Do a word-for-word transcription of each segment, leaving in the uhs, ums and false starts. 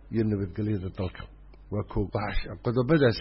iyo nabadgelyada dalka. waa koob baash qodobadaas.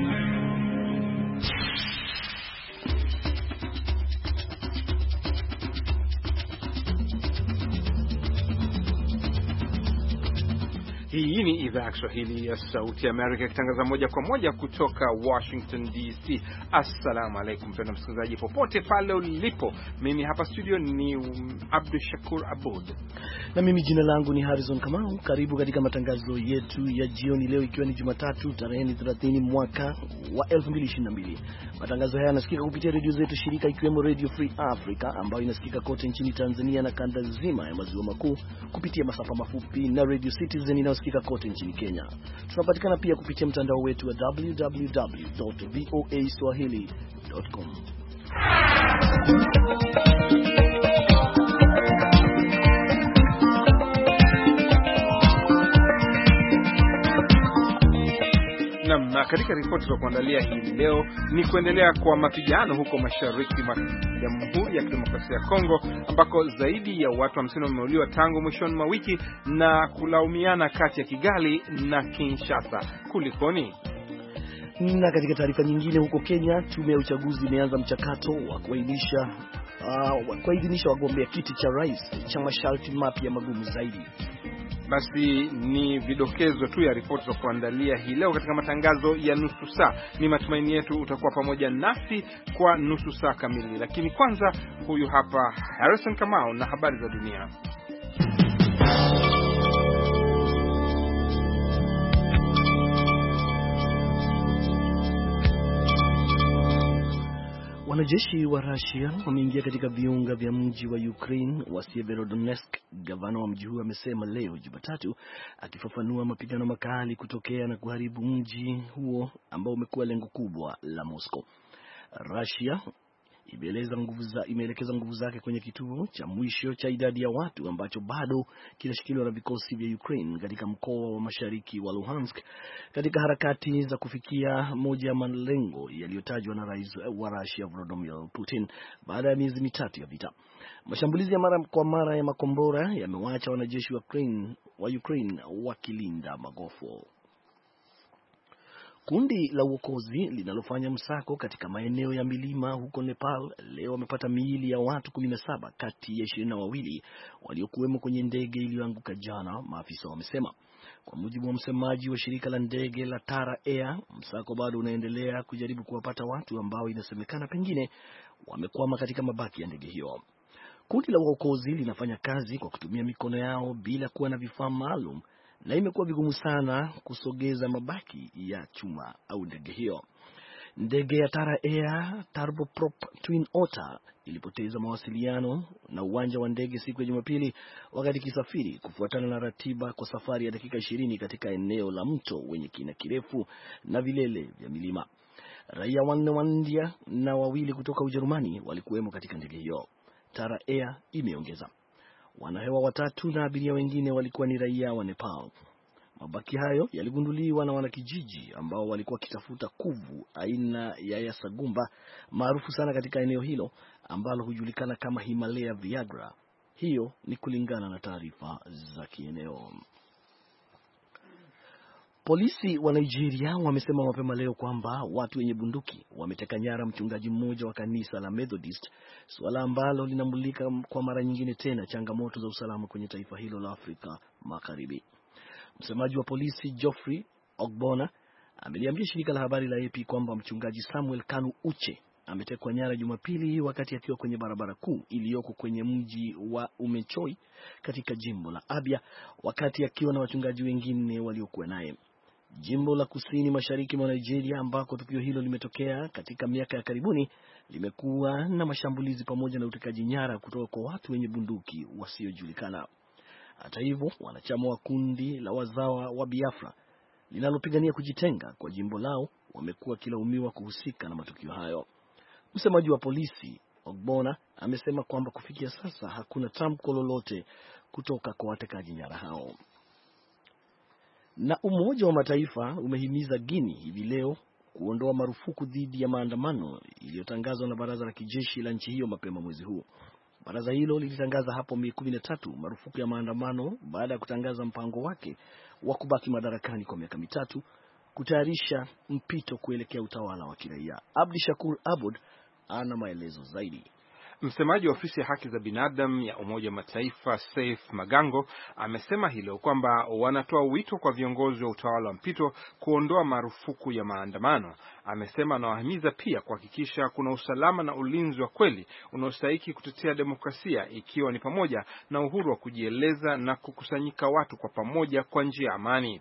Hii ni idhaa ya Kiswahili ya Sauti ya Amerika ikitangaza moja kwa moja kutoka Washington D C. Assalamu alaikum mpendwa msikilizaji popote pale ulipo. Mimi hapa studio ni Abdul Shakur Abud. Na mimi jina langu ni Harrison Kamau. Karibu katika matangazo yetu ya jioni leo ikiwa ni Jumatatu tarehe thelathini mwaka wa elfu mbili ishirini na mbili. Matangazo haya yanasikika kupitia redio zetu shirika ikiwemo Radio Free Africa ambayo inasikika kote nchini Tanzania na kanda nzima ya maziwa makuu kupitia masafa mafupi na Radio Citizen inayosikika kote nchini Kenya. Tunapatikana pia kupitia mtandao wetu wa w w w dot voa swahili dot com. Na katika ripoti za kuandalia hii leo ni kuendelea kwa mapigano huko mashariki mwa Jamhuri ya Kidemokrasia ya Kongo ambako zaidi ya watu hamsini wameuliwa tangu mwishoni mwa wiki na kulaumiana kati ya Kigali na Kinshasa. Kulikoni? Na katika taarifa nyingine huko Kenya, tume ya uchaguzi imeanza mchakato wa kuidhinisha uh, kuidhinisha wagombea kiti cha rais cha masharti mapya magumu zaidi. Basi ni vidokezo tu ya ripoti za kuandalia hii leo katika matangazo ya nusu saa. Ni matumaini yetu utakuwa pamoja nasi kwa nusu saa kamili. Lakini kwanza huyu hapa Harrison Kamau na habari za dunia. Wanajeshi wa Russia wameingia katika viunga vya mji wa Ukraine wa Severodonetsk. Gavana wa mji huo amesema leo Jumatatu, akifafanua mapigano makali kutokea na kuharibu mji huo ambao umekuwa lengo kubwa la Moscow. Russia imeeleza nguvu za imeelekeza nguvu zake kwenye kituo cha mwisho cha idadi ya watu ambacho bado kinashikiliwa na vikosi vya Ukraine katika mkoa wa mashariki wa Luhansk katika harakati za kufikia moja ya malengo yaliyotajwa na rais wa Russia Vladimir Putin baada ya miezi mitatu ya vita. Mashambulizi ya mara kwa mara ya makombora yamewaacha wanajeshi wa Ukraine wa Ukraine wakilinda magofu. Kundi la uokozi linalofanya msako katika maeneo ya milima huko Nepal leo wamepata miili ya watu kumi na saba kati ya ishirini na wawili waliokuwemo kwenye ndege iliyoanguka jana, maafisa wamesema. Kwa mujibu wa msemaji wa shirika la ndege la Tara Air, msako bado unaendelea kujaribu kuwapata watu ambao inasemekana pengine wamekwama katika mabaki ya ndege hiyo. Kundi la uokozi linafanya kazi kwa kutumia mikono yao bila kuwa na vifaa maalum, na imekuwa vigumu sana kusogeza mabaki ya chuma au ndege hiyo. Ndege ya Tara Air Turboprop Twin Otter ilipoteza mawasiliano na uwanja wa ndege siku ya Jumapili wakati ikisafiri kufuatana na ratiba kwa safari ya dakika ishirini katika eneo la mto wenye kina kirefu na vilele vya milima. Raia wanne wa India na wawili kutoka Ujerumani walikuwemo katika ndege hiyo, Tara Air imeongeza. Wanahewa watatu na abiria wengine walikuwa ni raia wa Nepal. Mabaki hayo yaligunduliwa na wanakijiji ambao walikuwa kitafuta kuvu aina ya yasagumba maarufu sana katika eneo hilo ambalo hujulikana kama Himalaya Viagra. Hiyo ni kulingana na taarifa za kieneo. Polisi wa Nigeria wamesema mapema leo kwamba watu wenye bunduki wameteka nyara mchungaji mmoja wa kanisa la Methodist, suala ambalo linamulika kwa mara nyingine tena changamoto za usalama kwenye taifa hilo la Afrika Magharibi. Msemaji wa polisi Geoffrey Ogbonna ameliambia shirika la habari la A P kwamba mchungaji Samuel Kanu Uche ametekwa nyara Jumapili wakati akiwa kwenye barabara kuu iliyoko kwenye mji wa Umechoi katika jimbo la Abia, wakati akiwa na wachungaji wengine waliokuwa naye. Jimbo la kusini mashariki mwa Nigeria ambako tukio hilo limetokea katika miaka ya karibuni limekuwa na mashambulizi pamoja na utekaji nyara kutoka kwa watu wenye bunduki wasiojulikana. Hata hivyo, wanachama wa kundi la wazawa wa Biafra linalopigania kujitenga kwa jimbo lao wamekuwa kilaumiwa kuhusika na matukio hayo. Msemaji wa polisi Ogbonna amesema kwamba kufikia sasa hakuna tamko lolote kutoka kwa watekaji nyara hao. Na Umoja wa Mataifa umehimiza Guinea hivi leo kuondoa marufuku dhidi ya maandamano iliyotangazwa na baraza la kijeshi la nchi hiyo mapema mwezi huu. Baraza hilo lilitangaza hapo Mei kumi na tatu marufuku ya maandamano baada ya kutangaza mpango wake wa kubaki madarakani kwa miaka mitatu kutayarisha mpito kuelekea utawala wa kiraia. Abdi Shakur Abud ana maelezo zaidi. Msemaji wa ofisi ya haki za binadamu ya Umoja wa Mataifa Saif Magango amesema hilo kwamba wanatoa wito kwa viongozi wa utawala wa mpito kuondoa marufuku ya maandamano. Amesema anawahimiza pia kuhakikisha kuna usalama na ulinzi wa kweli unaostahili kutetea demokrasia, ikiwa ni pamoja na uhuru wa kujieleza na kukusanyika watu kwa pamoja kwa njia ya amani.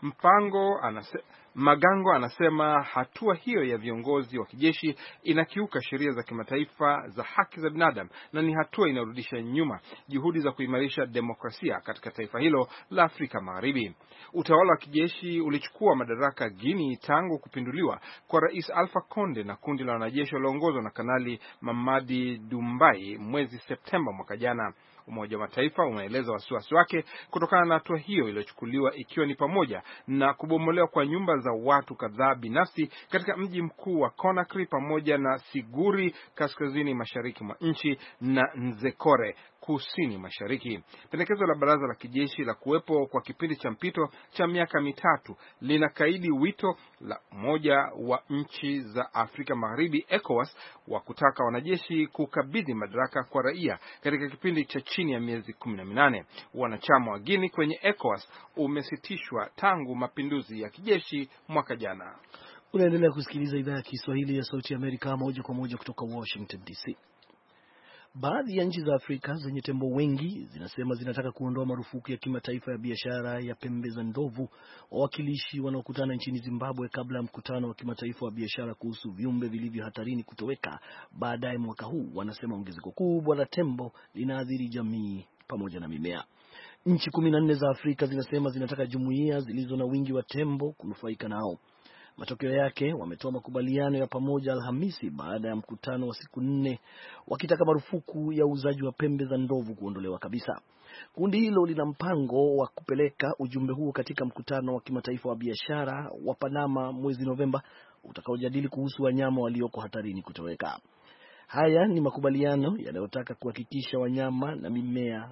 Mpango anase, Magango anasema hatua hiyo ya viongozi wa kijeshi inakiuka sheria za kimataifa za haki za binadamu na ni hatua inarudisha nyuma juhudi za kuimarisha demokrasia katika taifa hilo la Afrika Magharibi. Utawala wa kijeshi ulichukua madaraka Guinea tangu kupinduliwa kwa Rais Alpha Conde na kundi la wanajeshi walioongozwa na Kanali Mamadi Doumbouya mwezi Septemba mwaka jana. Umoja wa Mataifa umeeleza wasiwasi wake kutokana na hatua hiyo iliyochukuliwa, ikiwa ni pamoja na kubomolewa kwa nyumba za watu kadhaa binafsi katika mji mkuu wa Conakry pamoja na Siguri kaskazini mashariki mwa nchi na Nzekore kusini mashariki. Pendekezo la baraza la kijeshi la kuwepo kwa kipindi cha mpito cha miaka mitatu linakaidi wito la moja wa nchi za Afrika Magharibi ECOWAS wa kutaka wanajeshi kukabidhi madaraka kwa raia katika kipindi cha chini ya miezi kumi na minane. Wanachama wa Guinea kwenye ECOWAS umesitishwa tangu mapinduzi ya kijeshi mwaka jana. Unaendelea kusikiliza idhaa ya Kiswahili ya Sauti ya Amerika moja kwa moja kutoka Washington D C. Baadhi ya nchi za Afrika zenye tembo wengi zinasema zinataka kuondoa marufuku ya kimataifa ya biashara ya pembe za ndovu. Wawakilishi wanaokutana nchini Zimbabwe kabla ya mkutano wa kimataifa wa biashara kuhusu viumbe vilivyo hatarini kutoweka baadaye mwaka huu wanasema ongezeko kubwa la tembo linaathiri jamii pamoja na mimea. Nchi kumi na nne za Afrika zinasema zinataka jumuiya zilizo na wingi wa tembo kunufaika nao. Matokeo yake wametoa makubaliano ya pamoja Alhamisi baada ya mkutano wa siku nne wakitaka marufuku ya uuzaji wa pembe za ndovu kuondolewa kabisa. Kundi hilo lina mpango wa kupeleka ujumbe huo katika mkutano wa kimataifa wa biashara wa Panama mwezi Novemba utakaojadili kuhusu wanyama walioko hatarini kutoweka. Haya ni makubaliano yanayotaka kuhakikisha wanyama na mimea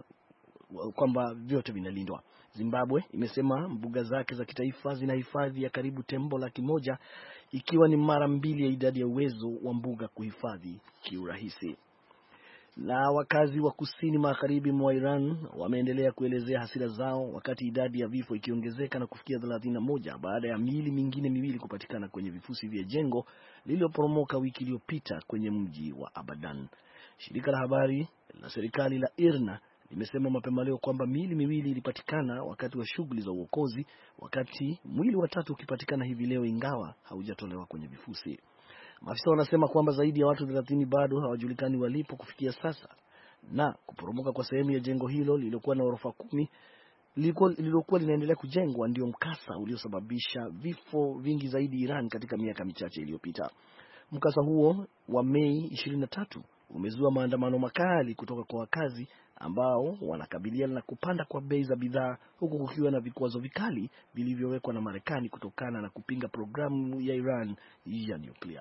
kwamba vyote vinalindwa. Zimbabwe imesema mbuga zake za kitaifa zina hifadhi ya karibu tembo laki moja, ikiwa ni mara mbili ya idadi ya uwezo wa mbuga kuhifadhi kiurahisi. Na wakazi wa kusini magharibi mwa Iran wameendelea kuelezea hasira zao wakati idadi ya vifo ikiongezeka na kufikia thelathini na moja baada ya miili mingine miwili kupatikana kwenye vifusi vya jengo lililoporomoka wiki iliyopita kwenye mji wa Abadan. Shirika la habari la serikali la I R N A limesema mapema leo kwamba miili miwili ilipatikana wakati wa shughuli za uokozi, wakati mwili wa tatu ukipatikana hivi leo ingawa haujatolewa kwenye vifusi. Maafisa wanasema kwamba zaidi ya watu thelathini bado hawajulikani walipo kufikia sasa, na kuporomoka kwa sehemu ya jengo hilo lililokuwa na orofa kumi lililokuwa linaendelea kujengwa ndio mkasa uliosababisha vifo vingi zaidi Iran katika miaka michache iliyopita. Mkasa huo wa Mei ishirini na tatu umezua maandamano makali kutoka kwa wakazi ambao wanakabiliana na kupanda kwa bei za bidhaa, huku kukiwa na vikwazo vikali vilivyowekwa na Marekani kutokana na kupinga programu ya Iran ya nyuklia.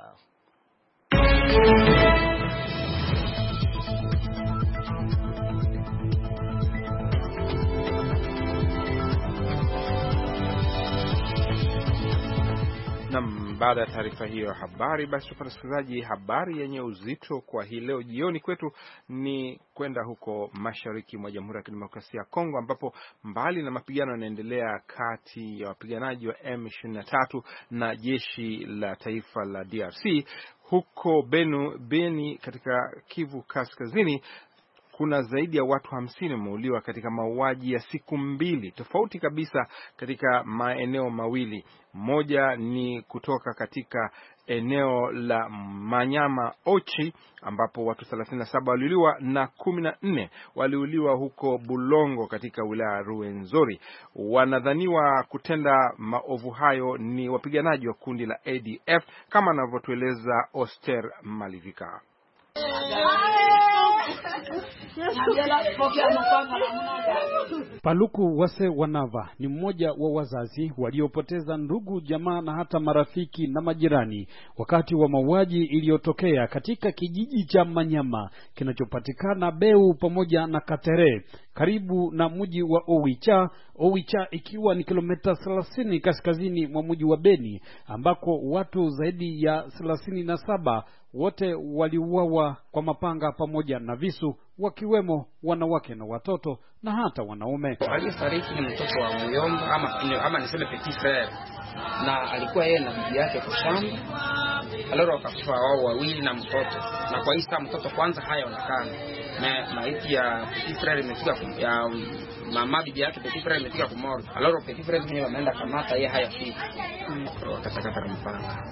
Nam, baada ya taarifa hiyo ya habari, basi tupate sikilizaji habari yenye uzito kwa hii leo jioni kwetu ni kwenda huko mashariki mwa Jamhuri ya Kidemokrasia ya Kongo, ambapo mbali na mapigano yanaendelea kati ya wapiganaji wa M ishirini na tatu na jeshi la taifa la D R C huko Benu, Beni katika Kivu Kaskazini, kuna zaidi ya watu hamsini wameuliwa katika mauaji ya siku mbili tofauti kabisa katika maeneo mawili. Moja ni kutoka katika eneo la Manyama Ochi ambapo watu thelathini na saba waliuliwa na kumi na nne waliuliwa huko Bulongo katika wilaya Ruwenzori. Wanadhaniwa kutenda maovu hayo ni wapiganaji wa kundi la A D F kama anavyotueleza Oster Malivika. Paluku Wase Wanava ni mmoja wa wazazi waliopoteza ndugu, jamaa na hata marafiki na majirani wakati wa mauaji iliyotokea katika kijiji cha Manyama kinachopatikana Beu pamoja na Katere karibu na mji wa Oicha, Oicha ikiwa ni kilomita thelathini kaskazini mwa mji wa Beni, ambako watu zaidi ya thelathini na saba wote waliuawa kwa mapanga pamoja na visu, wakiwemo wanawake na watoto na hata wanaume. Aliyefariki ni mtoto wa Muyomba ama ama niseme petit frère, na alikuwa yeye na bibi yake kwa shamba. Aloro wakakufa wao wawili na mtoto, na kwa hiyo mtoto kwanza hayaonekana, na maiti ya petit frère imefika ya mama bibi yake petit frère imefika kwa morgue. Aloro petit frère mwenyewe ameenda kamata, yeye hayafika, wakatakata mpaka.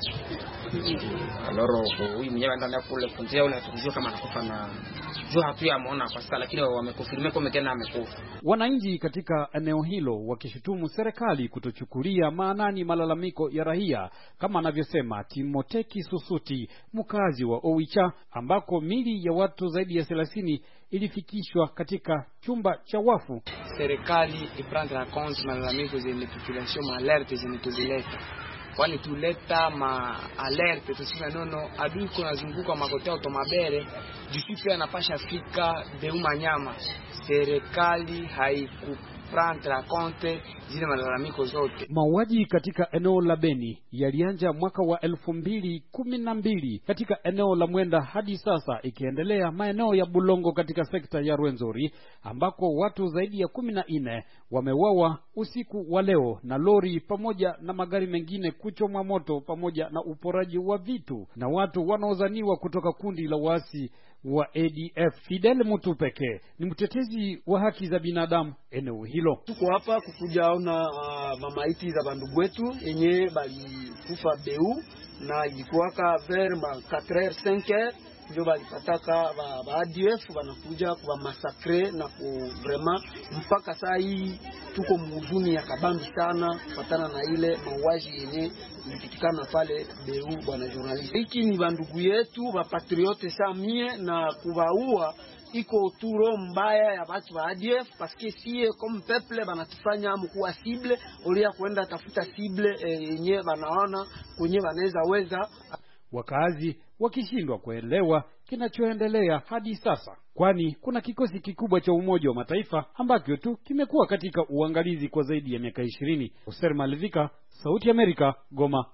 Aloro huyu mwenyewe ndani ya kule kunjea ule hatukujua kama anakufa, na jua hatuyamuona kwa sasa, lakini wamekufirmia kwa mekena amekufa. Wananchi katika eneo hilo wakishutumu serikali kutochukulia maanani malalamiko ya raia, kama anavyosema Timoteki Susuti, mkazi wa Oicha, ambako mili ya watu zaidi ya thelathini ilifikishwa katika chumba cha wafu. Serikali iprendre en compte malalamiko zenye population ma alerte zenye tuzileta, kwani tuleta ma alerte tuseme nono adui kuna zunguka makotea automabere jisipe anapasha fika Beuma nyama. Serikali haiku prendre en compte zile malalamiko zote. Mauaji katika eneo la Beni yalianza mwaka wa elfu mbili kumi na mbili katika eneo la Mwenda, hadi sasa ikiendelea maeneo ya Bulongo katika sekta ya Rwenzori, ambako watu zaidi ya kumi na nne wameuawa usiku wa leo na lori pamoja na magari mengine kuchomwa moto, pamoja na uporaji wa vitu na watu wanaozaniwa kutoka kundi la waasi wa A D F. Fidel Mutupeke ni mtetezi wa haki za binadamu eneo hilo. Tuko hapa kukuja ona uh, mamaiti za bandugu wetu yenye bali kufa Beu, na ilikuwaka vers ma quatre heures cinq heures ndio balipataka ba, ba A D F wanakuja kwa massacre, na ku vraiment mpaka saa hii tuko mhuzuni ya kabambi sana kufatana na ile mauaji yenye ilipitikana pale Beu. Bwana journalist, hiki ni bandugu yetu ba patriote samie, na kuwaua iko turo mbaya ya watu wa A D F, paske sie comme peuple banatufanya mkuwa cible olia kwenda tafuta cible yenye e, banaona kwenye wanaweza weza. Wakazi wakishindwa kuelewa kinachoendelea hadi sasa, kwani kuna kikosi kikubwa cha Umoja wa Mataifa ambacho tu kimekuwa katika uangalizi kwa zaidi ya miaka ishirini. Oser Malvika, Sauti ya Amerika, Goma.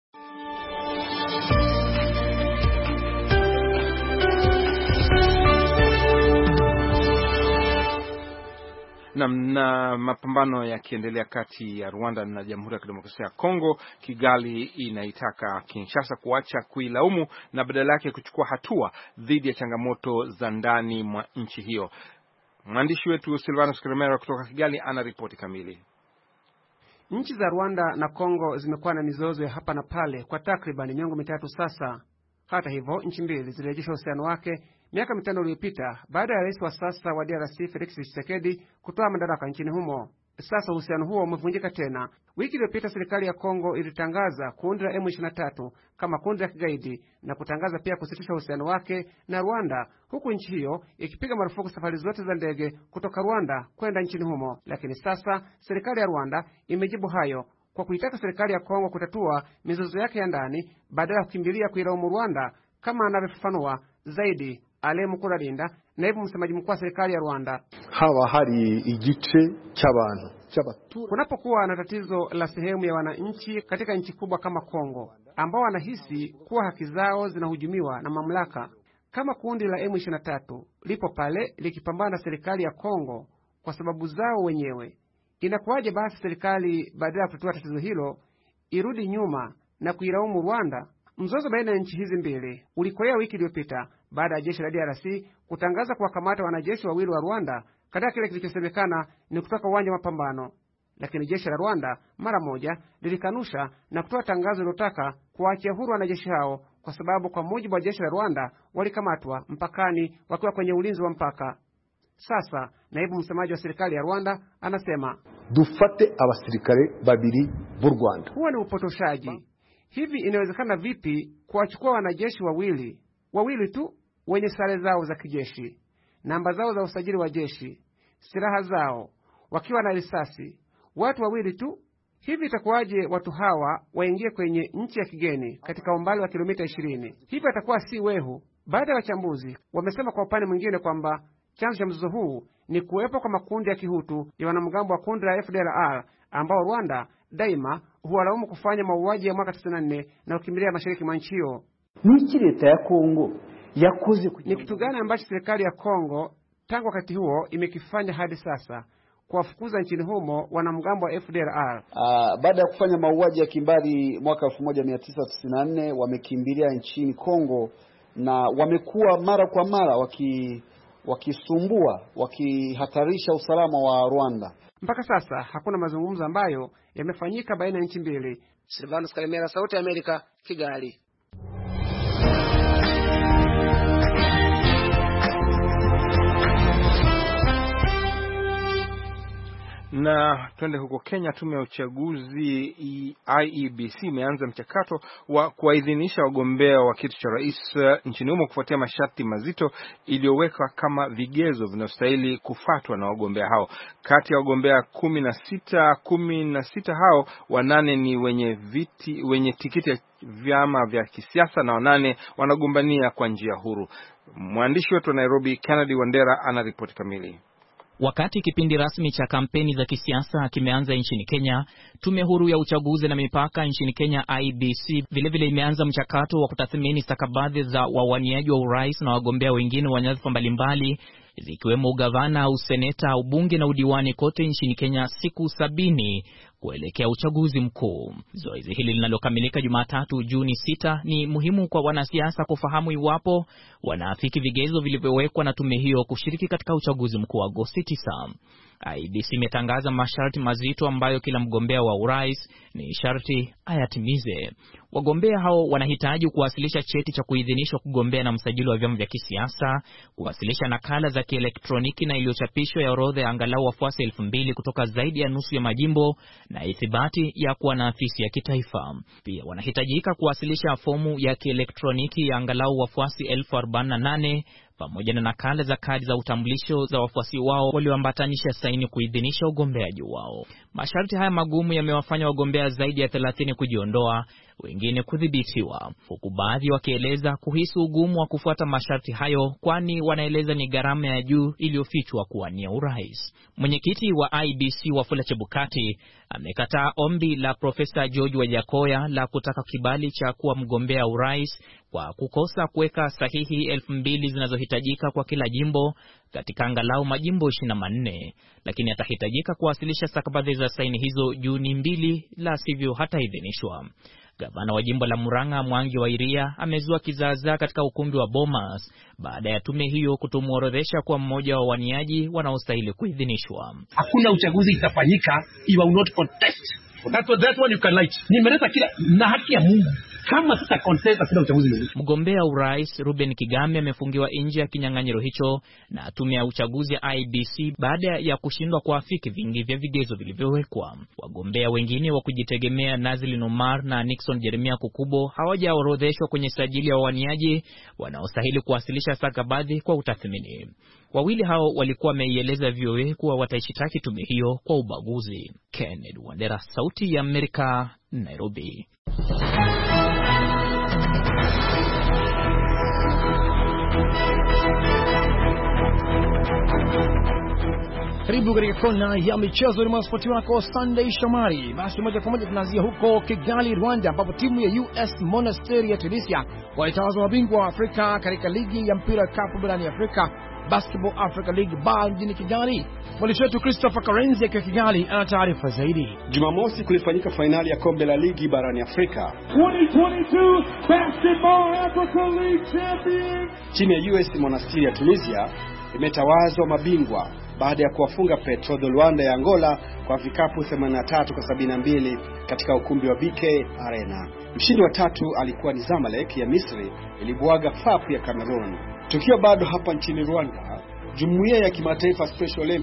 Na, na mapambano yakiendelea kati ya Rwanda na Jamhuri ya Kidemokrasia ya Kongo, Kigali inaitaka Kinshasa kuacha kuilaumu na badala yake kuchukua hatua dhidi ya changamoto za ndani mwa nchi hiyo. Mwandishi wetu Silvanus Kremera kutoka Kigali ana ripoti kamili. Nchi za Rwanda na Kongo zimekuwa na mizozo ya hapa na pale kwa takriban miongo mitatu sasa. Hata hivyo, nchi mbili zilirejesha uhusiano wake miaka mitano iliyopita baada ya rais wa sasa wa D R C Felix Tshisekedi kutoa madaraka nchini humo. Sasa uhusiano huo umevunjika tena. Wiki iliyopita serikali ya Kongo ilitangaza kundi la M ishirini na tatu kama kundi la kigaidi na kutangaza pia kusitisha uhusiano wake na Rwanda, huku nchi hiyo ikipiga marufuku safari zote za ndege kutoka Rwanda kwenda nchini humo. Lakini sasa serikali ya Rwanda imejibu hayo kwa kuitaka serikali ya Kongo kutatua mizozo yake ya ndani badala ya kukimbilia kuilaumu Rwanda, kama anavyofafanua zaidi Ale Mukurarinda, naibu msemaji mkuu wa serikali ya Rwanda. Hawa hari igice cy'abantu cy'abatu, kunapokuwa na tatizo la sehemu ya wananchi katika nchi kubwa kama Kongo ambao wanahisi kuwa haki zao zinahujumiwa na mamlaka, kama kundi la M ishirini na tatu lipo pale likipambana na serikali ya Kongo kwa sababu zao wenyewe, inakuwaje basi serikali badala ya kutatua tatizo hilo irudi nyuma na kuilaumu Rwanda? Mzozo baina ya nchi hizi mbili ulikoea wiki iliyopita baada ya jeshi la D R C kutangaza kuwakamata wanajeshi wawili wa Rwanda katika kile kilichosemekana ni kutoka uwanja wa mapambano. Lakini jeshi la Rwanda mara moja lilikanusha na kutoa tangazo lilotaka kuachia huru wanajeshi hao, kwa sababu kwa mujibu wa jeshi la Rwanda walikamatwa mpakani wakiwa kwenye ulinzi wa mpaka. Sasa naibu msemaji wa serikali ya Rwanda anasema, dufate abasirikare babiri b'u Rwanda. Huo ni upotoshaji. Hivi inawezekana vipi kuwachukua wanajeshi wawili wawili tu wenye sare zao za kijeshi, namba zao za usajili wa jeshi, silaha zao, wakiwa na risasi, watu wawili tu? Hivi itakuwaje watu hawa waingie kwenye nchi ya kigeni katika umbali wa kilomita ishirini? Hivi atakuwa si wehu? Baada ya wachambuzi wamesema kwa upande mwingine kwamba Chanzo cha mzozo huu ni kuwepo kwa makundi ya kihutu ya wanamgambo wa kundi la F D L R ambao Rwanda daima huwalaumu kufanya mauaji ya mwaka tisini na nne na kukimbilia mashariki mwa nchi hiyo. Niki leta ya Kongo yakoze ni kitu gani ambacho serikali ya Kongo tangu wakati huo imekifanya hadi sasa kuwafukuza nchini humo wanamgambo wa F D L R? Uh, baada ya kufanya mauaji ya kimbari mwaka elfu moja mia tisa tisini na nne wamekimbilia nchini Kongo na wamekuwa mara kwa mara waki wakisumbua wakihatarisha usalama wa Rwanda. Mpaka sasa hakuna mazungumzo ambayo yamefanyika baina ya nchi mbili. Silvanus Kalemera, Sauti ya Amerika, Kigali. Na twende huko Kenya. Tume ya uchaguzi I E B C imeanza mchakato wa kuwaidhinisha wagombea wa kiti cha rais nchini humo kufuatia masharti mazito iliyowekwa kama vigezo vinavyostahili kufuatwa na wagombea hao. Kati ya wagombea kumi na sita, kumi na sita hao wanane ni wenye viti wenye tikiti ya vyama vya kisiasa na wanane wanagombania kwa njia huru. Mwandishi wetu wa Nairobi Kennedy Wandera ana ripoti kamili. Wakati kipindi rasmi cha kampeni za kisiasa kimeanza nchini Kenya, tume huru ya uchaguzi na mipaka nchini Kenya I E B C vilevile imeanza mchakato wa kutathmini stakabadhi za wawaniaji wa urais na wagombea wengine wa nyadhifa mbalimbali zikiwemo ugavana, useneta, ubunge na udiwani kote nchini Kenya siku sabini kuelekea uchaguzi mkuu. Zoezi hili linalokamilika Jumatatu Juni sita ni muhimu kwa wanasiasa kufahamu iwapo wanaafiki vigezo vilivyowekwa na tume hiyo kushiriki katika uchaguzi mkuu wa Agosti tisa. I E B C imetangaza masharti mazito ambayo kila mgombea wa urais ni sharti ayatimize. Wagombea hao wanahitaji kuwasilisha cheti cha kuidhinishwa kugombea na msajili wa vyama vya kisiasa, kuwasilisha nakala za kielektroniki na iliyochapishwa ya orodha ya angalau wafuasi elfu mbili kutoka zaidi ya nusu ya majimbo na ithibati ya kuwa na afisi ya kitaifa. Pia wanahitajika kuwasilisha fomu ya kielektroniki ya angalau wafuasi elfu arobaini na nane pamoja na nakala za kadi za utambulisho za wafuasi wao walioambatanisha saini kuidhinisha ugombeaji wao. Masharti haya magumu yamewafanya wagombea zaidi ya thelathini kujiondoa, wengine kudhibitiwa, huku baadhi wakieleza kuhisi ugumu wa kufuata masharti hayo, kwani wanaeleza ni gharama ya juu iliyofichwa kuwania urais. Mwenyekiti wa I E B C Wafula Chebukati amekataa ombi la Profesa George Wajakoya la kutaka kibali cha kuwa mgombea urais kwa kukosa kuweka sahihi elfu mbili zinazohitajika kwa kila jimbo katika angalau majimbo ishirini na manne, lakini atahitajika kuwasilisha stakabadhi za saini hizo Juni mbili, la sivyo hataidhinishwa. Gavana wa jimbo la Murang'a Mwangi wa Iria amezua kizaazaa katika ukumbi wa Bomas baada ya tume hiyo kutumuorodhesha kwa mmoja wa waniaji wanaostahili kuidhinishwa. Hakuna uchaguzi itafanyika, you will not contest. That's what that one you can like. Nimeleta kila na haki ya Mungu. Kama sita contest kila uchaguzi mwingine. Mgombea urais Ruben Kigame amefungiwa nje ya kinyang'anyiro hicho na tume ya uchaguzi I E B C baada ya kushindwa kuafiki vingi vya vigezo vilivyowekwa. Wagombea wengine wa kujitegemea Nazlin Omar na Nixon Jeremia Kukubo hawajaorodheshwa kwenye sajili ya wawaniaji wanaostahili kuwasilisha stakabadhi kwa utathmini. Wawili hao walikuwa wameieleza V O A kuwa wataishitaki tume hiyo kwa ubaguzi. Kennedy Wandera, Sauti ya Amerika, Nairobi. Karibu katika kona ya michezo ni mwanaspoti wako Sunday Shomari. Basi moja kwa moja tunaanzia huko Kigali, Rwanda, ambapo timu ya U S Monastir ya Tunisia walitawazwa mabingwa wa Afrika katika ligi ya mpira kapu barani Afrika, Basketball Africa League B A L mjini Kigali. Mwandishi wetu Christopher Karenzi akiwa Kigali ana taarifa zaidi. Jumamosi kulifanyika fainali ya kombe la ligi barani Afrika. twenty twenty-two Basketball Africa League Champions. Timu ya U S Monastir ya Tunisia imetawazwa mabingwa baada ya kuwafunga Petro de Luanda ya Angola kwa vikapu themanini na tatu kwa sabini na mbili katika ukumbi wa B K Arena. Mshindi wa tatu alikuwa ni Zamalek ya Misri ilibwaga F A P ya Cameroon. Tukiwa bado hapa nchini Rwanda, Jumuiya ya Kimataifa Special Olympics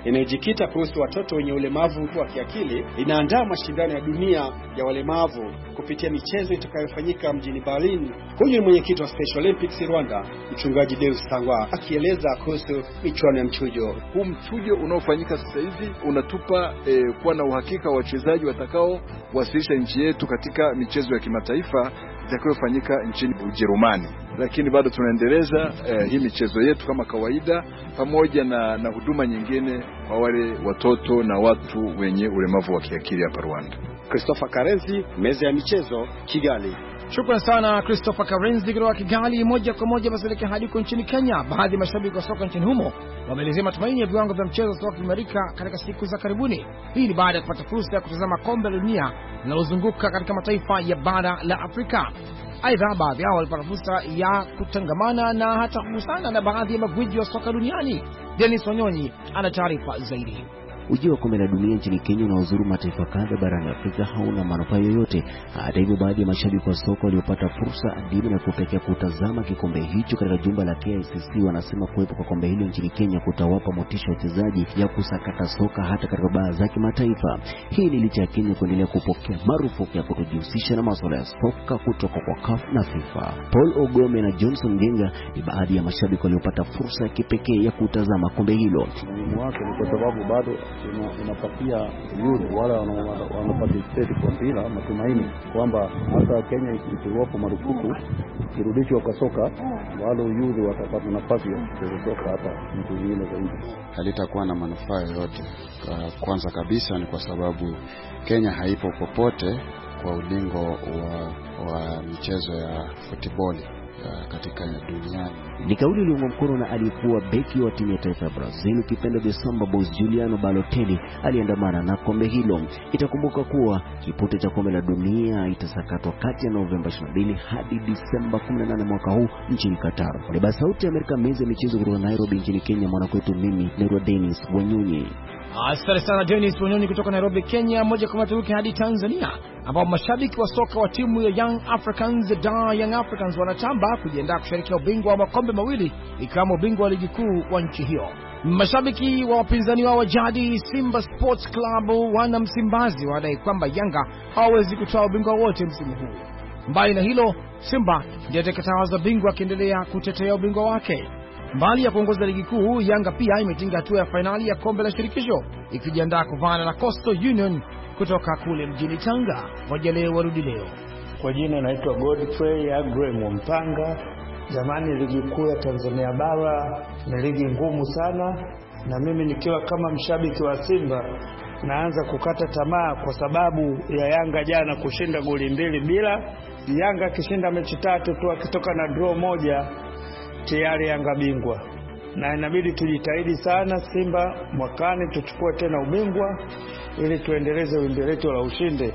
inayojikita kuhusu watoto wenye ulemavu wa kiakili inaandaa mashindano ya dunia ya walemavu kupitia michezo itakayofanyika mjini Berlin. Huyu ni mwenyekiti wa Special Olympics Rwanda, mchungaji Deus Sangwa, akieleza kuhusu michuano ya mchujo. Huu mchujo unaofanyika sasa hivi unatupa eh, kuwa na uhakika wa wachezaji watakao wasilisha nchi yetu katika michezo ya kimataifa itakayofanyika nchini Ujerumani. Lakini bado tunaendeleza eh, hii michezo yetu kama kawaida, pamoja na, na huduma nyingine kwa wale watoto na watu wenye ulemavu wa kiakili hapa Rwanda. Christopher Karenzi, meza ya michezo, Kigali. Shukran sana Christopher Karenzi kutoka Kigali. Moja kwa moja basi hadi huko nchini Kenya. Baadhi ya mashabiki wa soka nchini humo wameelezea matumaini ya viwango vya mchezo soka kuimarika katika siku za karibuni. Hii ni baada ya kupata fursa ya kutazama kombe la dunia linalozunguka katika mataifa ya bara la Afrika. Aidha, baadhi yao walipata fursa ya kutangamana na hata kuhusana na baadhi ya magwiji wa soka duniani. Dennis Wanyonyi ana taarifa zaidi. Ujio wa kombe la dunia nchini Kenya na uzuru mataifa kadha barani Afrika hauna manufaa yoyote. Hata hivyo, baadhi ya mashabiki wa soka waliopata fursa adimu na kupekea kutazama kikombe hicho katika jumba la K I C C wanasema kuwepo kwa kombe hilo nchini Kenya kutawapa motisha wachezaji ya kusakata soka hata katika baa za kimataifa. Hii ni licha ya Kenya kuendelea kupokea marufuku ya kutojihusisha na masuala ya soka kutoka kwa C A F na FIFA. Paul Ogome na Johnson Genga ni baadhi ya mashabiki waliopata fursa ya kipekee ya kutazama kombe hilo. Mwake ni kwa sababu bado unapatia youth wala wanaparticipate kwa mpira matumaini kwamba hata Kenya ikiwapo marufuku kirudishwa kwa soka, wale youth watapata nafasi ya kucheza soka hata mtu mwingine zaidi. Halitakuwa na manufaa yoyote. Kwanza kabisa ni kwa sababu Kenya haipo popote kwa ulingo wa, wa michezo ya football katika duniani. Ni kauli iliyoungwa mkono na aliyekuwa beki wa timu ya taifa ya Brazil kipenda the Samba Boys Juliano Balotelli aliandamana na kombe hilo. Itakumbuka kuwa kipute cha kombe la dunia itasakatwa kati ya Novemba ishirini na mbili hadi Disemba kumi na nane mwaka huu nchini Qatar. Kwa niaba Sauti ya Amerika, meza ya michezo kutoka Nairobi nchini Kenya, mwanakwetu mimi ni Dennis Wanyonyi. Asante sana Dennis Wanyonyi kutoka Nairobi, Kenya. Moja kwa moja hadi Tanzania, ambao mashabiki wa soka wa timu ya Young Africans da Young Africans wanatamba kujiandaa kushirikia ubingwa wa makombe mawili ikiwemo ubingwa wa ligi kuu wa nchi hiyo. Mashabiki wa wapinzani wao wa jadi Simba Sports Club wana Msimbazi wadai kwamba Yanga hawezi kutoa ubingwa wote msimu huu. Mbali na hilo, Simba ndiye atakayetawaza bingwa akiendelea kutetea ubingwa wake. Mbali ya kuongoza ligi kuu, Yanga pia imetinga hatua ya finali ya kombe la shirikisho ikijiandaa kuvana na Coastal Union kutoka kule mjini Tanga. Moja leo warudi leo. Kwa jina naitwa Godfrey Agre Mpanga. Zamani ligi kuu ya Tanzania bara ni ligi ngumu sana, na mimi nikiwa kama mshabiki wa Simba naanza kukata tamaa kwa sababu ya Yanga jana kushinda goli mbili bila. Yanga kishinda mechi tatu tu akitoka na draw moja, tayari Yanga bingwa. Na inabidi tujitahidi sana Simba mwakani tuchukue tena ubingwa ili tuendeleze wimbi letu la ushindi.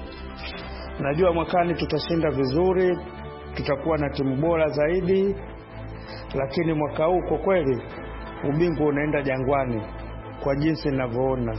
Najua mwakani tutashinda vizuri, tutakuwa na timu bora zaidi, lakini mwaka huu kwa kweli ubingwa unaenda Jangwani kwa jinsi ninavyoona.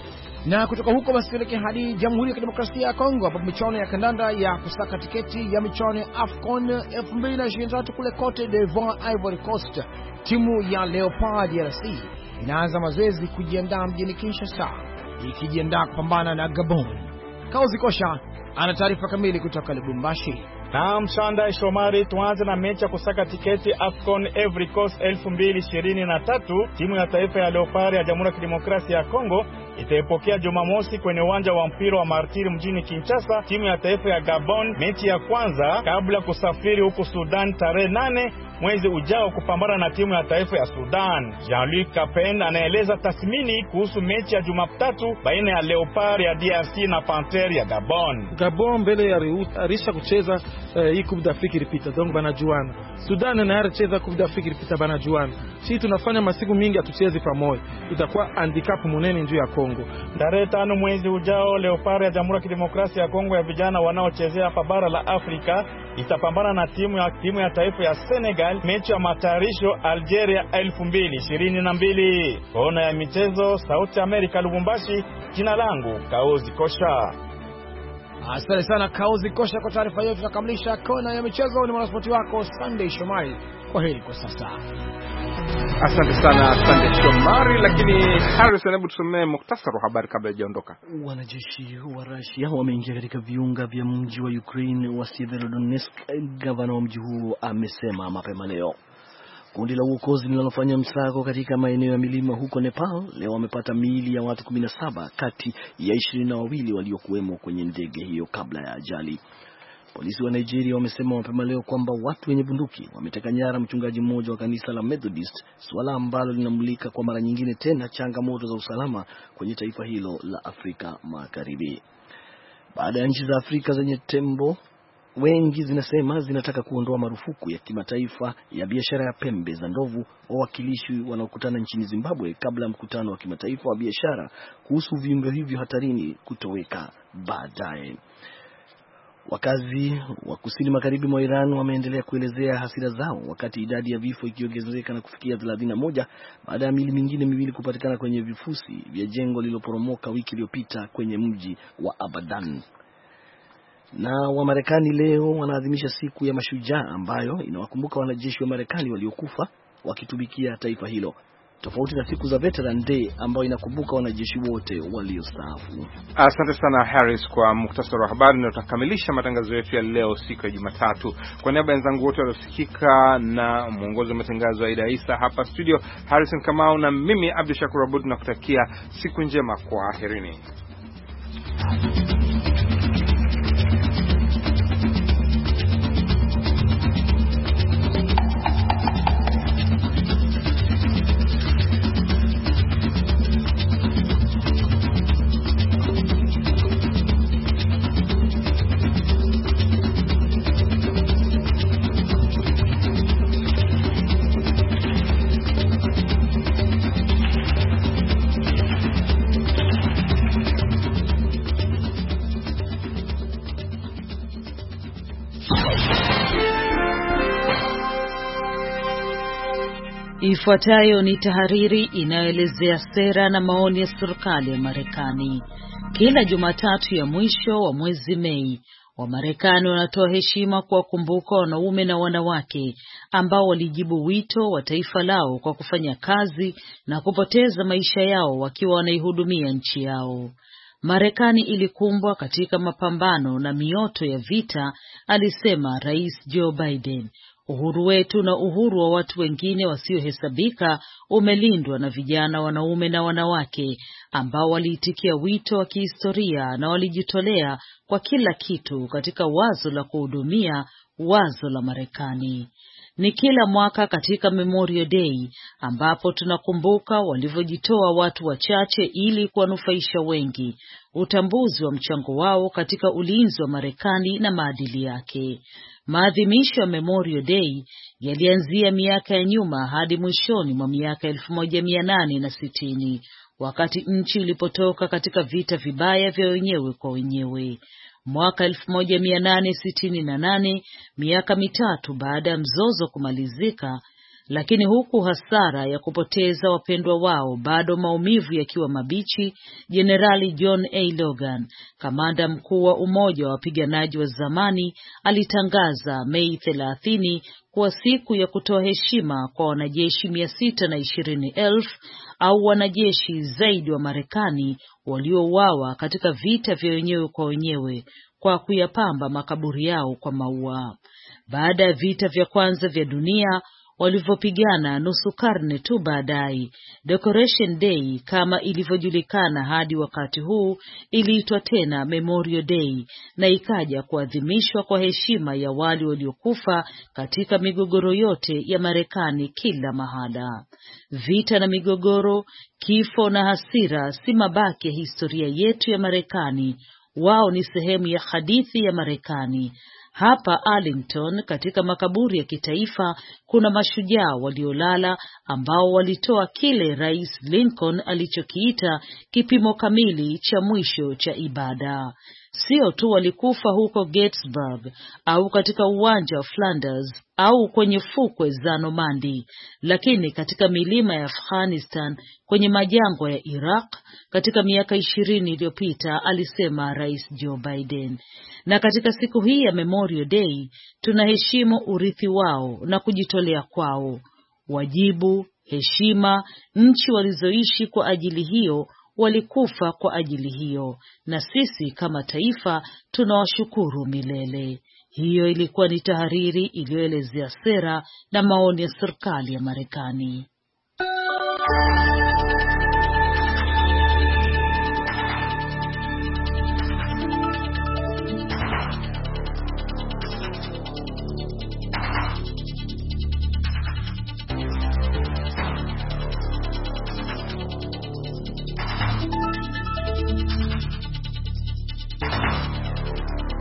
Na kutoka huko basi tuelekea hadi Jamhuri ya Kidemokrasia ya Kongo, ambapo michuano ya kandanda ya kusaka tiketi ya michuano ya AFCON elfu mbili na ishirini na tatu kule Cote d'Ivoire, Ivory Coast, timu ya Leopard D R C inaanza mazoezi kujiandaa mjini Kinshasa ikijiandaa kupambana na Gabon. Kauzi Kosha ana taarifa kamili kutoka Lubumbashi. Naam, Shanda Shomari, tuanze na mechi ya kusaka tiketi AFCON Ivory Coast elfu mbili ishirini na tatu. Timu ya taifa ya Leopard ya Jamhuri ya Kidemokrasia ya Kongo itaipokea Jumamosi kwenye uwanja wa mpira wa Martiri mjini Kinshasa timu ya taifa ya Gabon, mechi ya kwanza kabla kusafiri huko Sudan tarehe nane mwezi ujao kupambana na timu ya taifa ya Sudan. Jean-Luc Capen anaeleza tathmini kuhusu mechi ya Jumatatu baina ya Leopard ya D R C na Panther ya Gabon. Gabon mbele ya arisha kucheza uh, hii Coupe d'Afrique ilipita, donc banajuana. Sudan na cheza Coupe d'Afrique ilipita, banajuana. Sisi tunafanya masiku mingi atucheze pamoja, itakuwa handicap munene njoo ya Kongo. Tarehe tano mwezi ujao Leopard ya Jamhuri ya Kidemokrasia ya Kongo ya vijana wanaochezea hapa bara la Afrika itapambana na timu ya timu ya taifa ya Senegal, mechi ya matayarisho Algeria elfu mbili ishirini na mbili. Kona ya michezo, Sauti Amerika, Lubumbashi. Jina langu Kauzi Kosha. Asante sana Kauzi Kosha kwa taarifa hiyo. Tunakamilisha kona ya michezo. Ni mwanaspoti wako Sunday Shomari. Kwa heri kwa sasa. Asante sana, asante Shomari. Lakini Harrison, hebu tusomee muktasari wa habari kabla hajaondoka. Wanajeshi wa Russia wameingia katika viunga vya mji wa Ukraine wa Severodonetsk, gavana wa mji huo amesema mapema leo. Kundi la uokozi linalofanya msako katika maeneo ya milima huko Nepal leo wamepata miili ya watu kumi na saba kati ya ishirini na wawili waliokuwemo kwenye ndege hiyo kabla ya ajali. Polisi wa Nigeria wamesema mapema leo kwamba watu wenye bunduki wameteka nyara mchungaji mmoja wa kanisa la Methodist, suala ambalo linamulika kwa mara nyingine tena changamoto za usalama kwenye taifa hilo la Afrika Magharibi. Baada ya nchi za Afrika zenye tembo wengi zinasema zinataka kuondoa marufuku ya kimataifa ya biashara ya pembe za ndovu, wawakilishi wanaokutana nchini Zimbabwe kabla ya mkutano wa kimataifa wa biashara kuhusu viumbe hivyo hatarini kutoweka baadaye. Wakazi wa kusini magharibi mwa Iran wameendelea kuelezea hasira zao wakati idadi ya vifo ikiongezeka na kufikia thelathini na moja baada ya miili mingine miwili kupatikana kwenye vifusi vya jengo lililoporomoka wiki iliyopita kwenye mji wa Abadan. Na wa Marekani leo wanaadhimisha siku ya mashujaa ambayo inawakumbuka wanajeshi wa Marekani waliokufa wakitumikia taifa hilo, tofauti na siku za Veteran Day ambayo inakumbuka wanajeshi wote waliostaafu. Asante sana Harris kwa muktasari wa habari, na tutakamilisha matangazo yetu ya leo siku ya Jumatatu. Kwa niaba ya wenzangu wote waliosikika na mwongozi wa matangazo Aida Isa hapa studio, Harrison Kamau na mimi Abdul Shakur Abud, nakutakia siku njema. Kwa aherini. Ifuatayo ni tahariri inayoelezea sera na maoni ya serikali ya Marekani. Kila Jumatatu ya mwisho wa mwezi Mei, Wamarekani wanatoa heshima kwa kuwakumbuka wanaume na wanawake ambao walijibu wito wa taifa lao kwa kufanya kazi na kupoteza maisha yao wakiwa wanaihudumia nchi yao. Marekani ilikumbwa katika mapambano na mioto ya vita, alisema Rais Joe Biden. Uhuru wetu na uhuru wa watu wengine wasiohesabika umelindwa na vijana wanaume na wanawake ambao waliitikia wito wa kihistoria na walijitolea kwa kila kitu katika wazo la kuhudumia wazo la Marekani. Ni kila mwaka katika Memorial Day ambapo tunakumbuka walivyojitoa watu wachache ili kuwanufaisha wengi, utambuzi wa mchango wao katika ulinzi wa Marekani na maadili yake. Maadhimisho ya Memorial Day yalianzia miaka ya nyuma hadi mwishoni mwa miaka elfu moja mia nane na sitini wakati nchi ilipotoka katika vita vibaya vya wenyewe kwa wenyewe. Mwaka elfu moja mia nane sitini na nane, miaka mitatu baada ya mzozo kumalizika, lakini huku hasara ya kupoteza wapendwa wao bado maumivu yakiwa mabichi, Jenerali John A. Logan, kamanda mkuu wa Umoja wa Wapiganaji wa zamani, alitangaza Mei thelathini kuwa siku ya kutoa heshima kwa wanajeshi mia sita na ishirini elfu au wanajeshi zaidi wa Marekani waliouawa katika vita vya wenyewe kwa wenyewe kwa kuyapamba makaburi yao kwa maua. Baada ya vita vya kwanza vya dunia walivyopigana nusu karne tu baadaye, Decoration Day kama ilivyojulikana hadi wakati huu iliitwa tena Memorial Day na ikaja kuadhimishwa kwa heshima ya wale waliokufa katika migogoro yote ya Marekani kila mahala. Vita na migogoro, kifo na hasira si mabaki ya historia yetu ya Marekani, wao ni sehemu ya hadithi ya Marekani. Hapa Arlington katika makaburi ya kitaifa kuna mashujaa waliolala ambao walitoa kile Rais Lincoln alichokiita kipimo kamili cha mwisho cha ibada. Sio tu walikufa huko Gettysburg au katika uwanja wa Flanders au kwenye fukwe za Normandy, lakini katika milima ya Afghanistan, kwenye majangwa ya Iraq katika miaka ishirini iliyopita, alisema Rais Joe Biden. Na katika siku hii ya Memorial Day tunaheshimu urithi wao na kujitolea kwao. Wajibu, heshima. Nchi walizoishi kwa ajili hiyo walikufa kwa ajili hiyo, na sisi kama taifa tunawashukuru milele. Hiyo ilikuwa ni tahariri iliyoelezea sera na maoni ya serikali ya Marekani.